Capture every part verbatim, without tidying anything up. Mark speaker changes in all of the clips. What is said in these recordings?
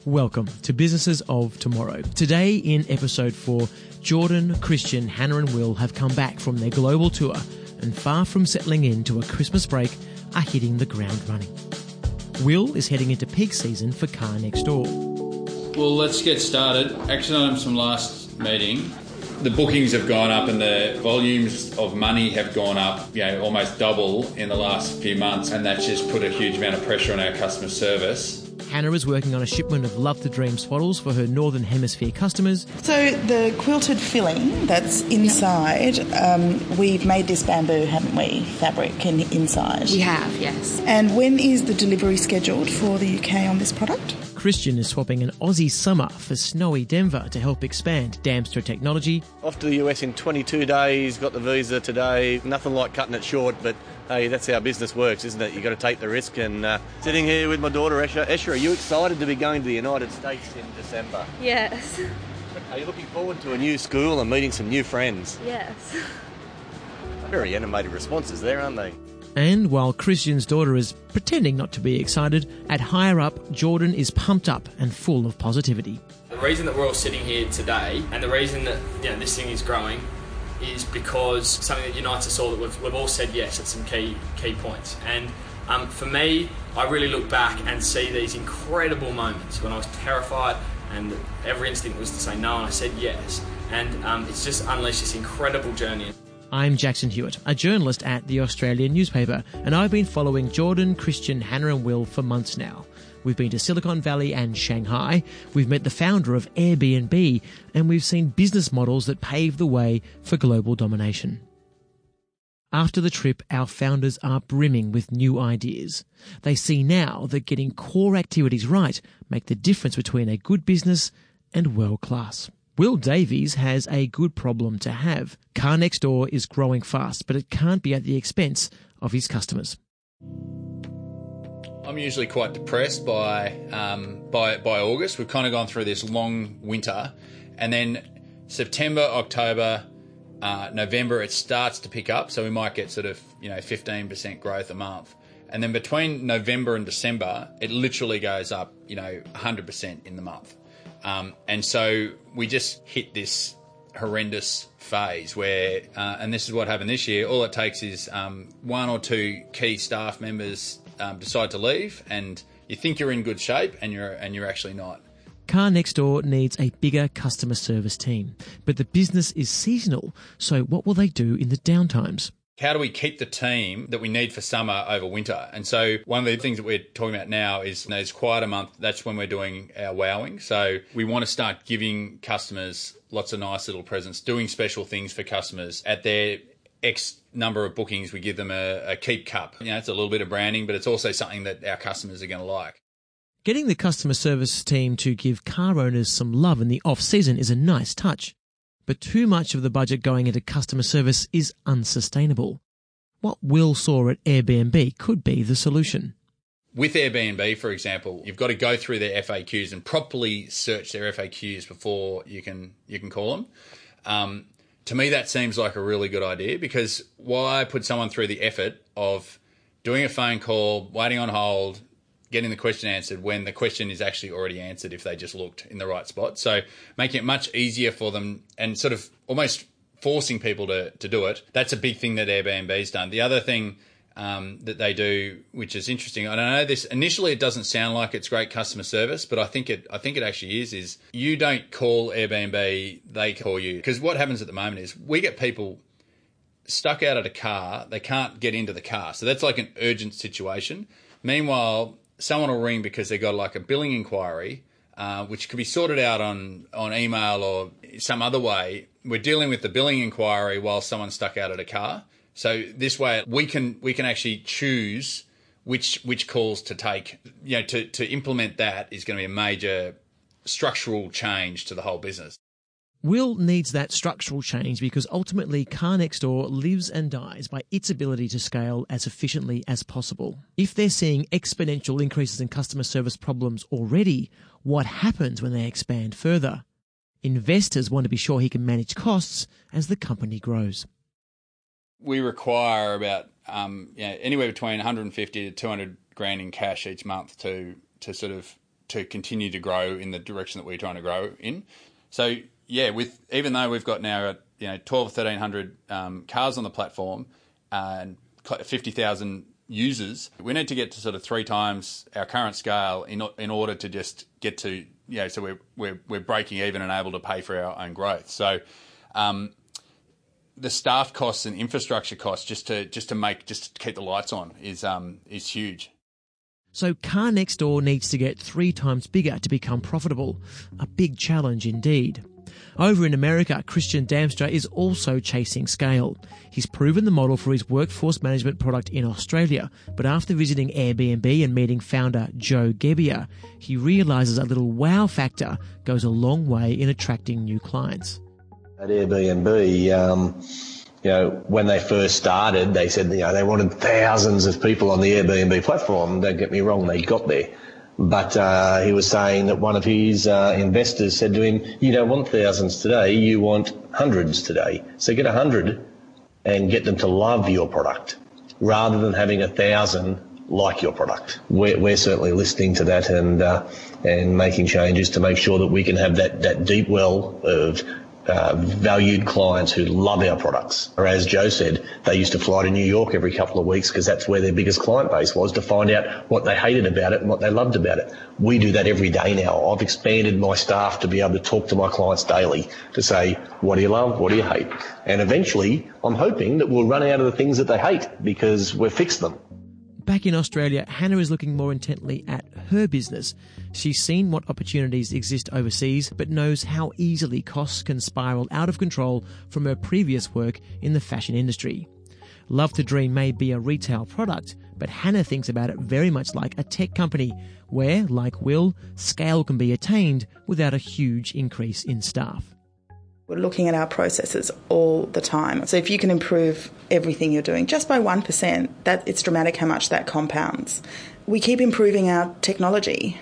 Speaker 1: Welcome to Businesses of Tomorrow. Today in episode four, Jordan, Christian, Hannah and Will have come back from their global tour and far from settling into a Christmas break are hitting the ground running. Will is heading into peak season for Car Next Door.
Speaker 2: Well, let's get started. Action items from last meeting. The bookings have gone up and the volumes of money have gone up, you know, almost double in the last few months, and that's just put a huge amount of pressure on our customer service.
Speaker 1: Hannah is working on a shipment of Love to Dream swaddles for her Northern Hemisphere customers.
Speaker 3: So the quilted filling that's inside, um, we've made this bamboo, haven't we, fabric in, inside?
Speaker 4: We have, yes.
Speaker 3: And when is the delivery scheduled for the U K on this product?
Speaker 1: Christian is swapping an Aussie summer for snowy Denver to help expand Damstra technology.
Speaker 5: Off to the U S in twenty-two days, got the visa today. Nothing like cutting it short, but hey, that's how business works, isn't it? You've got to take the risk. And uh, sitting here with my daughter, Esha. Esha, are you excited to be going to the United States in December?
Speaker 4: Yes.
Speaker 5: Are you looking forward to a new school and meeting some new friends?
Speaker 4: Yes.
Speaker 5: Very animated responses there, aren't they?
Speaker 1: And while Christian's daughter is pretending not to be excited, at Higher Up, Jordan is pumped up and full of positivity.
Speaker 6: The reason that we're all sitting here today and the reason that, you know, this thing is growing is because something that unites us all, that we've, we've all said yes at some key key points. And um, for me, I really look back and see these incredible moments when I was terrified and every instinct was to say no, and I said yes. And um, it's just unleashed this incredible journey.
Speaker 1: I'm Jackson Hewitt, a journalist at the Australian newspaper, and I've been following Jordan, Christian, Hannah and Will for months now. We've been to Silicon Valley and Shanghai, we've met the founder of Airbnb, and we've seen business models that pave the way for global domination. After the trip, our founders are brimming with new ideas. They see now that getting core activities right make the difference between a good business and world class. Will Davies has a good problem to have. Car Next Door is growing fast, but it can't be at the expense of his customers.
Speaker 2: I'm usually quite depressed by um, by by August. We've kind of gone through this long winter, and then September, October, uh, November, it starts to pick up. So we might get sort of, you know, fifteen percent growth a month. And then between November and December, it literally goes up, you know, one hundred percent in the month. Um, and so we just hit this horrendous phase where, uh, and this is what happened this year, all it takes is um, one or two key staff members um, decide to leave, and you think you're in good shape, and you're and you're actually not.
Speaker 1: Car Next Door needs a bigger customer service team, but the business is seasonal, so what will they do in the downtimes?
Speaker 2: How do we keep the team that we need for summer over winter? And so one of the things that we're talking about now is, you know, it's quite a month. That's when we're doing our wowing. So we want to start giving customers lots of nice little presents, doing special things for customers. At their X number of bookings, we give them a, a keep cup. You know, it's a little bit of branding, but it's also something that our customers are going to like.
Speaker 1: Getting the customer service team to give car owners some love in the off-season is a nice touch. But too much of the budget going into customer service is unsustainable. What Will saw at Airbnb could be the solution.
Speaker 2: With Airbnb, for example, you've got to go through their F A Qs and properly search their F A Qs before you can you can call them. Um, to me, that seems like a really good idea, because why put someone through the effort of doing a phone call, waiting on hold, getting the question answered when the question is actually already answered if they just looked in the right spot. So making it much easier for them and sort of almost forcing people to, to do it. That's a big thing that Airbnb's done. The other thing um, that they do, which is interesting, and I know this initially it doesn't sound like it's great customer service, but I think it I think it actually is, is you don't call Airbnb, they call you. Because what happens at the moment is we get people stuck out at a car, they can't get into the car. So that's like an urgent situation. Meanwhile, someone will ring because they've got like a billing inquiry, uh, which could be sorted out on, on email or some other way. We're dealing with the billing inquiry while someone's stuck out at a car. So this way we can we can actually choose which which calls to take. You know, to, to implement that is going to be a major structural change to the whole business.
Speaker 1: Will needs that structural change because ultimately Car Next Door lives and dies by its ability to scale as efficiently as possible. If they're seeing exponential increases in customer service problems already, what happens when they expand further? Investors want to be sure he can manage costs as the company grows.
Speaker 2: We require about um, you know, anywhere between one hundred fifty to two hundred grand in cash each month to to sort of to continue to grow in the direction that we're trying to grow in. So yeah, with even though we've got now you know twelve or thirteen hundred um, cars on the platform and fifty thousand users, we need to get to sort of three times our current scale in in order to just get to you know so we're we're we're breaking even and able to pay for our own growth. So um, the staff costs and infrastructure costs just to just to make just to keep the lights on is um is huge.
Speaker 1: So Car Next Door needs to get three times bigger to become profitable. A big challenge indeed. Over in America, Christian Damstra is also chasing scale. He's proven the model for his workforce management product in Australia, but after visiting Airbnb and meeting founder Joe Gebbia, he realises a little wow factor goes a long way in attracting new clients.
Speaker 4: At Airbnb, um, you know, when they first started, they said, you know, they wanted thousands of people on the Airbnb platform. Don't get me wrong, they got there. But uh, he was saying that one of his uh, investors said to him, you don't want thousands today, you want hundreds today. So get a hundred and get them to love your product rather than having a thousand like your product. We're, we're certainly listening to that and uh, and making changes to make sure that we can have that, that deep well of Uh, valued clients who love our products. Or as Joe said, they used to fly to New York every couple of weeks because that's where their biggest client base was, to find out what they hated about it and what they loved about it. We do that every day now. I've expanded my staff to be able to talk to my clients daily to say, what do you love, what do you hate? And eventually, I'm hoping that we'll run out of the things that they hate because we've fixed them.
Speaker 1: Back in Australia, Hannah is looking more intently at her business. She's seen what opportunities exist overseas, but knows how easily costs can spiral out of control from her previous work in the fashion industry. Love to Dream may be a retail product, but Hannah thinks about it very much like a tech company, where, like Will, scale can be attained without a huge increase in staff.
Speaker 3: We're looking at our processes all the time. So if you can improve everything you're doing just by one percent, that it's dramatic how much that compounds. We keep improving our technology.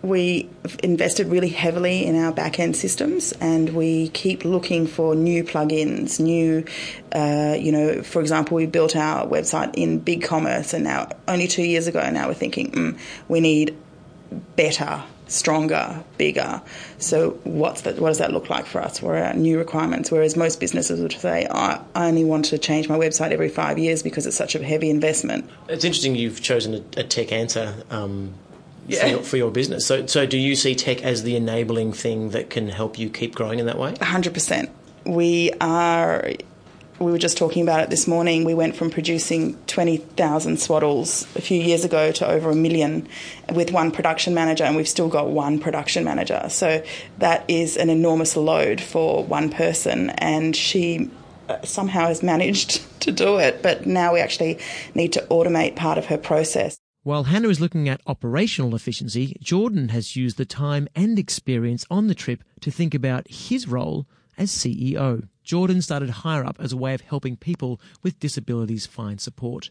Speaker 3: We invested really heavily in our back-end systems, and we keep looking for new plugins, new, uh, you know, for example, we built our website in BigCommerce, and now only two years ago, now we're thinking, mm, we need better, stronger, bigger. So what's that, what does that look like for us? What are our new requirements? Whereas most businesses would say, I only want to change my website every five years because it's such a heavy investment.
Speaker 7: It's interesting you've chosen a, a tech answer um,
Speaker 3: yeah.
Speaker 7: for, your, for your business. So, so do you see tech as the enabling thing that can help you keep growing in that way?
Speaker 3: one hundred percent. We are... We were just talking about it this morning. We went from producing twenty thousand swaddles a few years ago to over a million with one production manager, and we've still got one production manager. So that is an enormous load for one person, and she somehow has managed to do it. But now we actually need to automate part of her process.
Speaker 1: While Hannah is looking at operational efficiency, Jordan has used the time and experience on the trip to think about his role as C E O. Jordan started HireUp as a way of helping people with disabilities find support.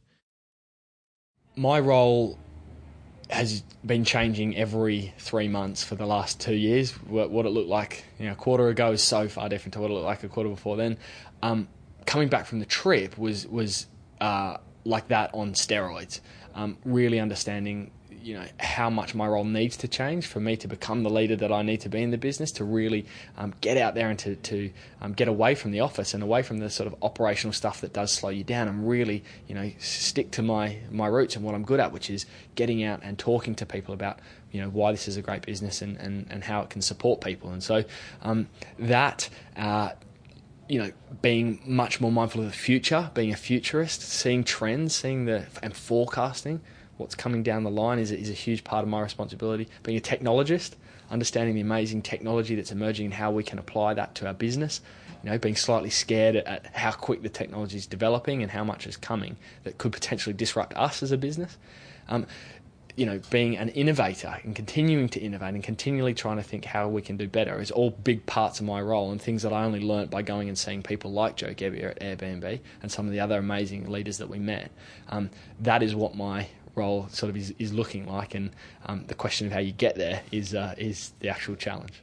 Speaker 6: My role has been changing every three months for the last two years. What, what it looked like you know, a quarter ago is so far different to what it looked like a quarter before then. Um, coming back from the trip was was uh, like that on steroids. Um, really understanding you know how much my role needs to change for me to become the leader that I need to be in the business, to really um, get out there and to, to um, get away from the office and away from the sort of operational stuff that does slow you down, and really you know stick to my, my roots and what I'm good at, which is getting out and talking to people about you know why this is a great business and, and, and how it can support people. And so um, that uh, you know being much more mindful of the future, being a futurist, seeing trends, seeing the and forecasting what's coming down the line is, is a huge part of my responsibility. Being a technologist, understanding the amazing technology that's emerging and how we can apply that to our business. You know, being slightly scared at, at how quick the technology is developing and how much is coming that could potentially disrupt us as a business. Um, you know, being an innovator and continuing to innovate and continually trying to think how we can do better is all big parts of my role, and things that I only learnt by going and seeing people like Joe Gebbia at Airbnb and some of the other amazing leaders that we met. Um, that is what my role sort of is, is looking like, and um, the question of how you get there is uh, is the actual challenge.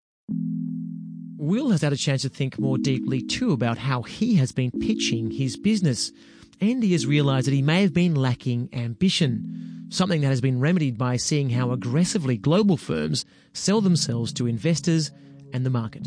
Speaker 1: Will has had a chance to think more deeply too about how he has been pitching his business, and he has realised that he may have been lacking ambition. something that has been remedied by seeing how aggressively global firms sell themselves to investors and the market.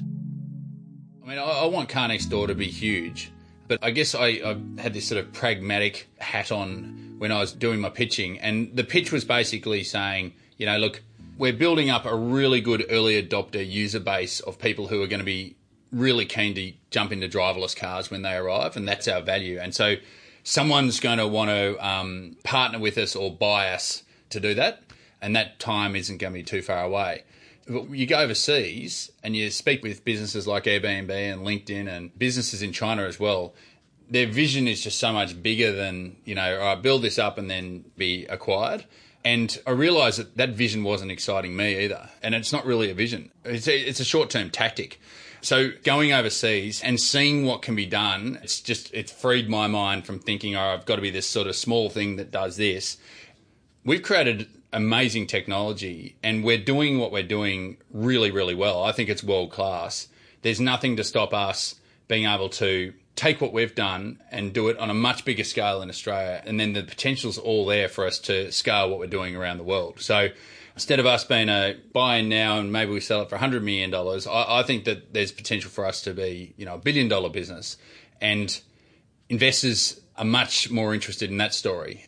Speaker 2: I mean, I, I want Car Next Door to be huge, but I guess I, I had this sort of pragmatic hat on when I was doing my pitching, and the pitch was basically saying, you know, look, we're building up a really good early adopter user base of people who are going to be really keen to jump into driverless cars when they arrive, and that's our value. And so someone's going to want to um, partner with us or buy us to do that, and that time isn't going to be too far away. But you go overseas and you speak with businesses like Airbnb and LinkedIn and businesses in China as well. Their vision is just so much bigger than, you know, all right, build this up and then be acquired. And I realised that that vision wasn't exciting me either. And it's not really a vision. It's a, it's a short-term tactic. So going overseas and seeing what can be done, it's just, it's freed my mind from thinking, oh, I've got to be this sort of small thing that does this. We've created amazing technology and we're doing what we're doing really, really well. I think it's world-class. There's nothing to stop us being able to take what we've done and do it on a much bigger scale in Australia. And then the potential's all there for us to scale what we're doing around the world. So instead of us being a buy in now and maybe we sell it for one hundred million dollars, I, I think that there's potential for us to be, you know, a billion dollar business. And investors are much more interested in that story.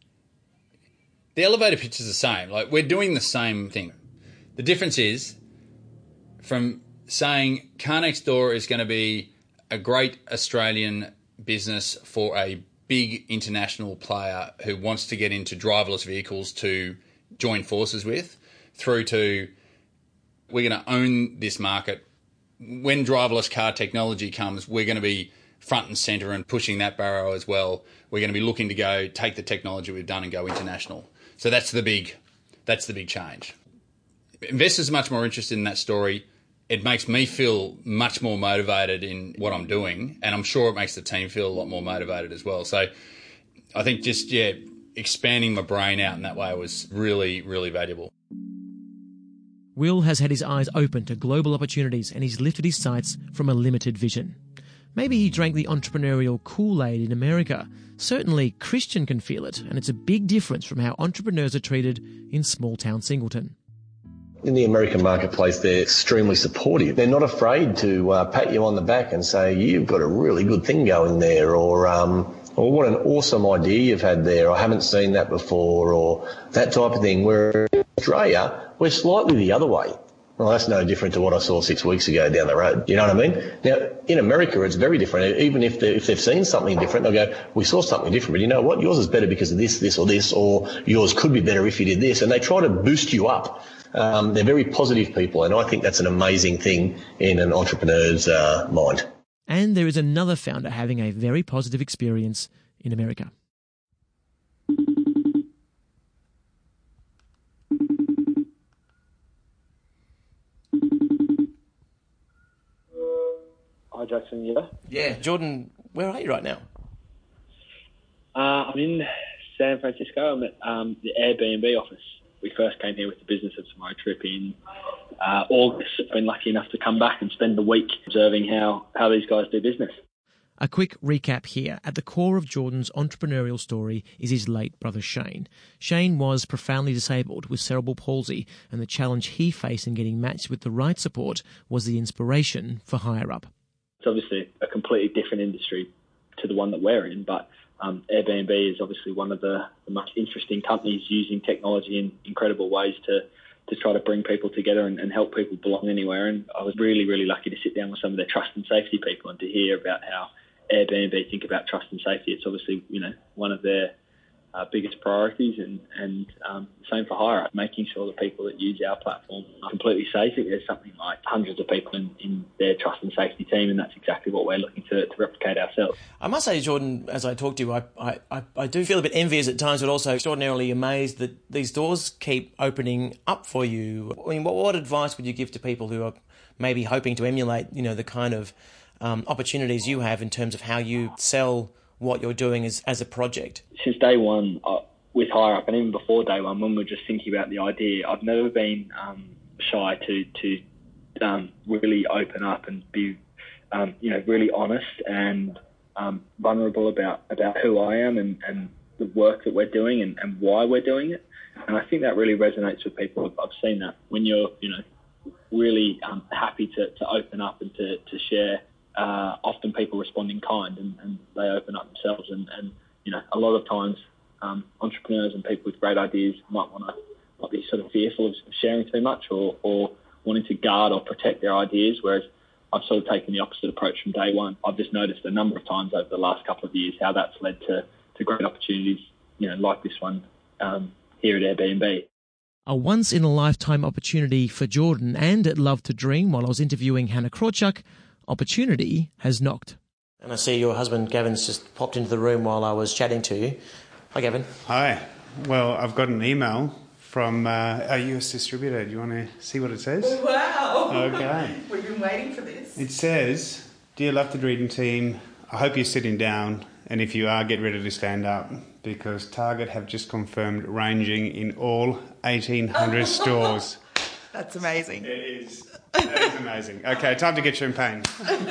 Speaker 2: The elevator pitch is the same. Like, we're doing the same thing. The difference is from saying Car Next Door is going to be a great Australian business for a big international player who wants to get into driverless vehicles to join forces with, through to we're going to own this market. When driverless car technology comes, we're going to be front and centre and pushing that barrow as well. We're going to be looking to go take the technology we've done and go international. So that's the big, that's the big change. Investors are much more interested in that story. It makes me feel much more motivated in what I'm doing, and I'm sure it makes the team feel a lot more motivated as well. So I think just, yeah, expanding my brain out in that way was really, really valuable.
Speaker 1: Will has had his eyes open to global opportunities and he's lifted his sights from a limited vision. Maybe he drank the entrepreneurial Kool-Aid in America. Certainly Christian can feel it, and it's a big difference from how entrepreneurs are treated in small-town Singleton.
Speaker 4: In the American marketplace, they're extremely supportive. They're not afraid to uh, pat you on the back and say, you've got a really good thing going there, or, um, or what an awesome idea you've had there, I haven't seen that before, or that type of thing. Where in Australia, we're slightly the other way. Well, that's no different to what I saw six weeks ago down the road. You know what I mean? Now, in America, it's very different. Even if, if they've seen something different, they'll go, we saw something different, but you know what? Yours is better because of this, this or this, or yours could be better if you did this. And they try to boost you up. Um, they're very positive people, and I think that's an amazing thing in an entrepreneur's uh, mind.
Speaker 1: And there is another founder having a very positive experience in America.
Speaker 8: Hi, Jackson, yeah?
Speaker 7: Yeah, Jordan, where are you right now?
Speaker 8: Uh, I'm in San Francisco. I'm at um, the Airbnb office. We first came here with the Business of Tomorrow trip in uh, August. I've been lucky enough to come back and spend the week observing how, how these guys do business.
Speaker 1: A quick recap here. At the core of Jordan's entrepreneurial story is his late brother Shane. Shane was profoundly disabled with cerebral palsy, and the challenge he faced in getting matched with the right support was the inspiration for HireUp.
Speaker 8: It's obviously a completely different industry to the one that we're in, but um, Airbnb is obviously one of the, the most interesting companies using technology in incredible ways to, to try to bring people together and, and help people belong anywhere. And I was really, really lucky to sit down with some of their trust and safety people and to hear about how Airbnb think about trust and safety. It's obviously, you know, one of their uh, biggest priorities, and, and um, same for HireUp, making sure the people that use our platform are completely safe. There's something like hundreds of people in, in their trust and safety team, and that's exactly what we're looking to, to replicate ourselves.
Speaker 7: I must say, Jordan, as I talk to you, I, I, I, I do feel a bit envious at times, but also extraordinarily amazed that these doors keep opening up for you. I mean, what, what advice would you give to people who are maybe hoping to emulate, you know, the kind of um, opportunities you have in terms of how you sell what you're doing as, as a project?
Speaker 8: Since day one uh, with HireUp, and even before day one, when we were just thinking about the idea, I've never been um, shy to to um, really open up and be, um, you know, really honest and um, vulnerable about, about who I am and, and the work that we're doing and, and why we're doing it. And I think that really resonates with people. I've, I've seen that when you're, you know, really um, happy to, to open up and to, to share. Uh, often people respond in kind, and, and they open up themselves. And, and you know, a lot of times um, entrepreneurs and people with great ideas might want to might be sort of fearful of sharing too much, or, or wanting to guard or protect their ideas. Whereas I've sort of taken the opposite approach from day one. I've just noticed a number of times over the last couple of years how that's led to, to great opportunities, you know, like this one um, here at Airbnb.
Speaker 1: A once-in-a-lifetime opportunity for Jordan, and at Love to Dream, while I was interviewing Hannah Krawchuk, opportunity has knocked.
Speaker 7: And I see your husband Gavin's just popped into the room while I was chatting to you. Hi, Gavin.
Speaker 9: Hi. Well, I've got an email from uh, a U S distributor. Do you want to see what it says?
Speaker 3: Wow.
Speaker 9: Okay.
Speaker 3: We've been waiting for this.
Speaker 9: It says, "Dear Love to Dream team, I hope you're sitting down, and if you are, get ready to stand up, because Target have just confirmed ranging in all eighteen hundred stores."
Speaker 3: That's amazing.
Speaker 9: It is. That is amazing. Okay, time to get champagne.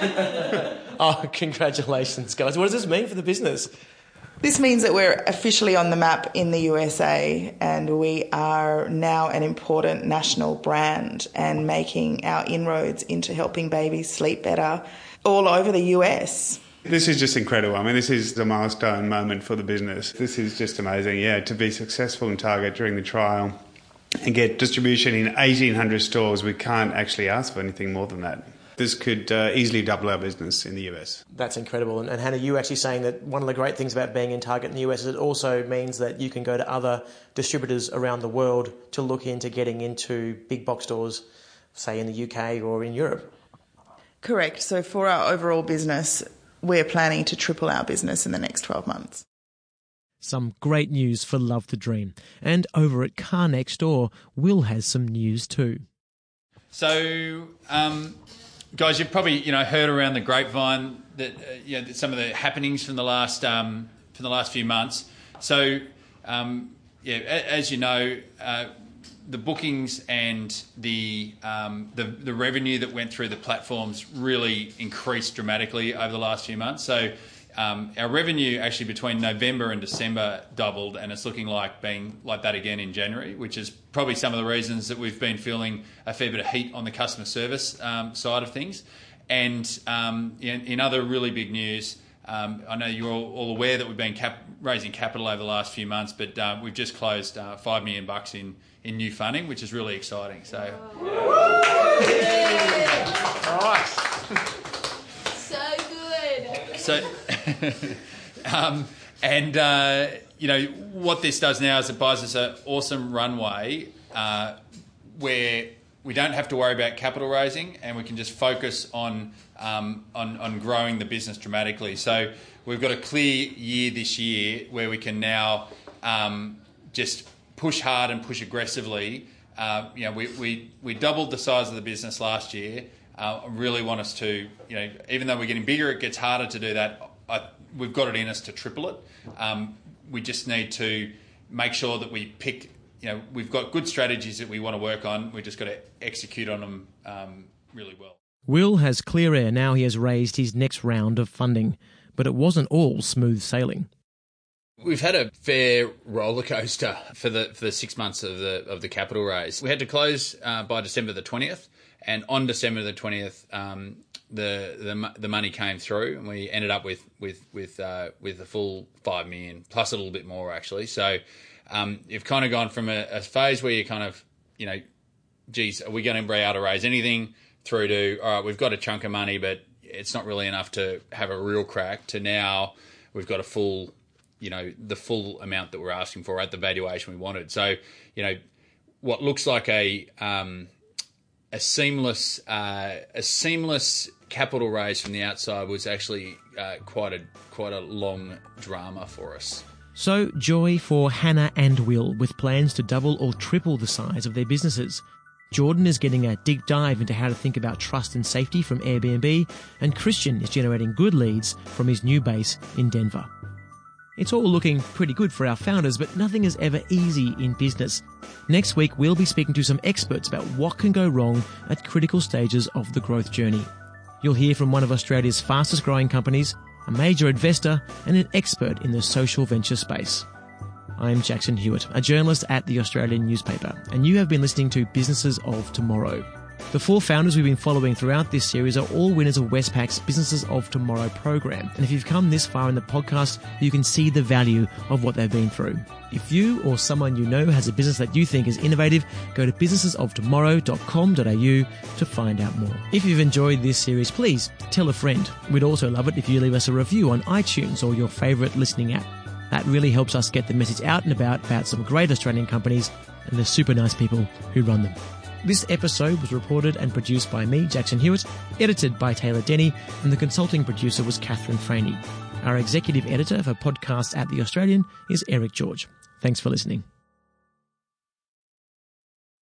Speaker 7: Oh, congratulations, guys. What does this mean for the business?
Speaker 3: This means that we're officially on the map in the U S A, and we are now an important national brand and making our inroads into helping babies sleep better all over the U S.
Speaker 9: This is just incredible. I mean, this is a milestone moment for the business. This is just amazing, yeah, to be successful in Target during the trial and get distribution in eighteen hundred stores. We can't actually ask for anything more than that. This could uh, easily double our business in the U S.
Speaker 7: That's incredible. And, and Hannah, you actually saying that one of the great things about being in Target in the U S is it also means that you can go to other distributors around the world to look into getting into big box stores, say in the U K or in Europe.
Speaker 3: Correct. So for our overall business, we're planning to triple our business in the next twelve months.
Speaker 1: Some great news for Love to Dream. And over at Car Next Door, Will has some news too.
Speaker 2: So, um, guys, you've probably you know heard around the grapevine that uh, you know some of the happenings from the last um, from the last few months. So, um, yeah, as you know, uh, the bookings and the, um, the the revenue that went through the platforms really increased dramatically over the last few months. So. Um, our revenue actually between November and December doubled, and it's looking like being like that again in January, which is probably some of the reasons that we've been feeling a fair bit of heat on the customer service um, side of things. And um, in, in other really big news, um, I know you're all, all aware that we've been cap- raising capital over the last few months, but uh, we've just closed uh, five million bucks in, in new funding, which is really exciting. So,
Speaker 7: Yeah. All right.
Speaker 2: So, um, and, uh, you know, what this does now is it buys us an awesome runway uh, where we don't have to worry about capital raising, and we can just focus on, um, on on growing the business dramatically. So we've got a clear year this year where we can now um, just push hard and push aggressively. Uh, you know, we, we, we doubled the size of the business last year. Uh, I really want us to, you know, even though we're getting bigger, it gets harder to do that. I, we've got it in us to triple it. Um, we just need to make sure that we pick, you know, we've got good strategies that we want to work on. We've just got to execute on them um, really well.
Speaker 1: Will has clear air now he has raised his next round of funding, but it wasn't all smooth sailing.
Speaker 2: We've had a fair roller coaster for the for the six months of the of the capital raise. We had to close uh, by December the twentieth. And on December the twentieth, um, the, the the money came through, and we ended up with with with uh, with the full five million plus a little bit more actually. So um, you've kind of gone from a, a phase where you kind of you know, geez, are we going to be able to raise anything? Through to all right, we've got a chunk of money, but it's not really enough to have a real crack. To now, we've got a full, you know, the full amount that we're asking for at the valuation we wanted. So you know, what looks like a um, A seamless, uh, a seamless capital raise from the outside was actually uh, quite a quite a long drama for us.
Speaker 1: So, joy for Hannah and Will, with plans to double or triple the size of their businesses. Jordan is getting a deep dive into how to think about trust and safety from Airbnb, and Christian is generating good leads from his new base in Denver. It's all looking pretty good for our founders, but nothing is ever easy in business. Next week, we'll be speaking to some experts about what can go wrong at critical stages of the growth journey. You'll hear from one of Australia's fastest growing companies, a major investor, and an expert in the social venture space. I'm Jackson Hewitt, a journalist at the Australian newspaper, and you have been listening to Businesses of Tomorrow. The four founders we've been following throughout this series are all winners of Westpac's Businesses of Tomorrow program. And if you've come this far in the podcast, you can see the value of what they've been through. If you or someone you know has a business that you think is innovative, go to businesses of tomorrow dot com dot a u to find out more. If you've enjoyed this series, please tell a friend. We'd also love it if you leave us a review on iTunes or your favourite listening app. That really helps us get the message out and about about some great Australian companies and the super nice people who run them. This episode was reported and produced by me, Jackson Hewitt, edited by Taylor Denny, and the consulting producer was Catherine Franey. Our executive editor for podcasts at The Australian is Eric George. Thanks for listening.